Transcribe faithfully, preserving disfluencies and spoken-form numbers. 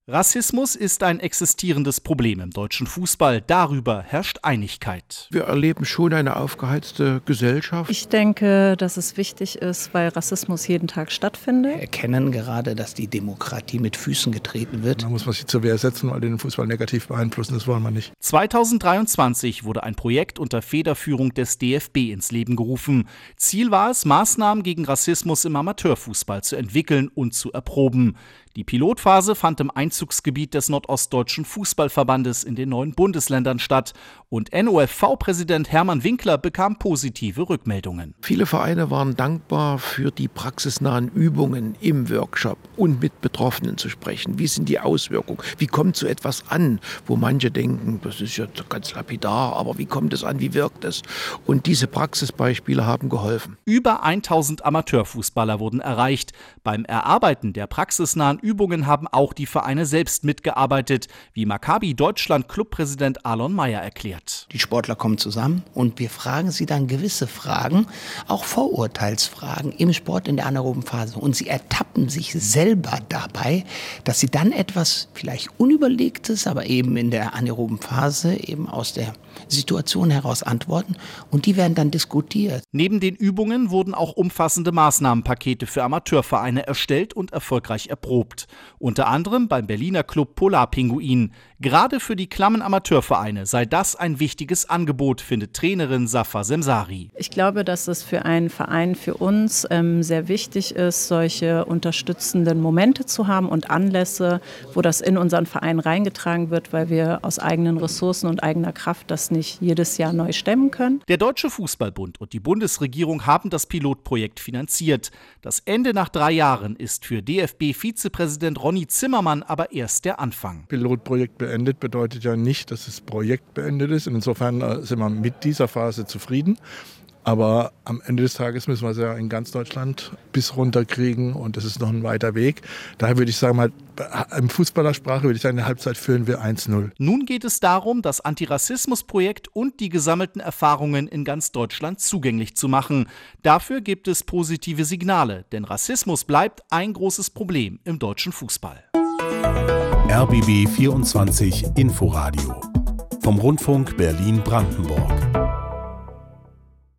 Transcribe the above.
Rassismus ist ein existierendes Problem im deutschen Fußball. Darüber herrscht Einigkeit. Wir erleben schon eine aufgeheizte Gesellschaft. Ich denke, dass es wichtig ist, weil Rassismus jeden Tag stattfindet. Wir erkennen gerade, dass die Demokratie mit Füßen getreten wird. Da muss man sich zur Wehr setzen, weil den Fußball negativ beeinflussen. Das wollen wir nicht. zweitausenddreiundzwanzig wurde ein Projekt unter Federführung des D F B ins Leben gerufen. Ziel war es, Maßnahmen gegen Rassismus im Amateurfußball zu entwickeln und zu erproben. Die Pilotphase fand im Einzugsgebiet des Nordostdeutschen Fußballverbandes in den neuen Bundesländern statt und N O F V-Präsident Hermann Winkler bekam positive Rückmeldungen. Viele Vereine waren dankbar für die praxisnahen Übungen im Workshop und mit Betroffenen zu sprechen. Wie sind die Auswirkungen? Wie kommt so etwas an, wo manche denken, das ist ja ganz lapidar, aber wie kommt es an, wie wirkt es? Und diese Praxisbeispiele haben geholfen. Über tausend Amateurfußballer wurden erreicht. Beim Erarbeiten der praxisnahen Übungen haben auch die Vereine selbst mitgearbeitet, wie Maccabi Deutschland Clubpräsident Alon Meyer erklärt. Die Sportler kommen zusammen und wir fragen sie dann gewisse Fragen, auch Vorurteilsfragen im Sport in der anaeroben Phase. Und sie ertappen sich selber dabei, dass sie dann etwas vielleicht Unüberlegtes, aber eben in der anaeroben Phase eben aus der Situation heraus antworten und die werden dann diskutiert. Neben den Übungen wurden auch umfassende Maßnahmenpakete für Amateurvereine erstellt und erfolgreich erprobt. Unter anderem beim Berliner Club Polarpinguin. Gerade für die klammen Amateurvereine sei das ein wichtiges Angebot, findet Trainerin Safa Semsari. Ich glaube, dass es für einen Verein, für uns ähm, sehr wichtig ist, solche unterstützenden Momente zu haben und Anlässe, wo das in unseren Verein reingetragen wird, weil wir aus eigenen Ressourcen und eigener Kraft das nicht jedes Jahr neu stemmen können. Der Deutsche Fußballbund und die Bundesregierung haben das Pilotprojekt finanziert. Das Ende nach drei Jahren ist für D F B-Vizepräsident Ronny Zimmermann aber erst der Anfang. Pilotprojekt beendet bedeutet ja nicht, dass das Projekt beendet ist. Insofern sind wir mit dieser Phase zufrieden. Aber am Ende des Tages müssen wir es ja in ganz Deutschland bis runterkriegen und das ist noch ein weiter Weg. Daher würde ich sagen, mal, im Fußballersprache würde ich sagen, in der Halbzeit führen wir eins null. Nun geht es darum, das Antirassismus-Projekt und die gesammelten Erfahrungen in ganz Deutschland zugänglich zu machen. Dafür gibt es positive Signale, denn Rassismus bleibt ein großes Problem im deutschen Fußball. R B B vierundzwanzig Inforadio vom Rundfunk Berlin-Brandenburg.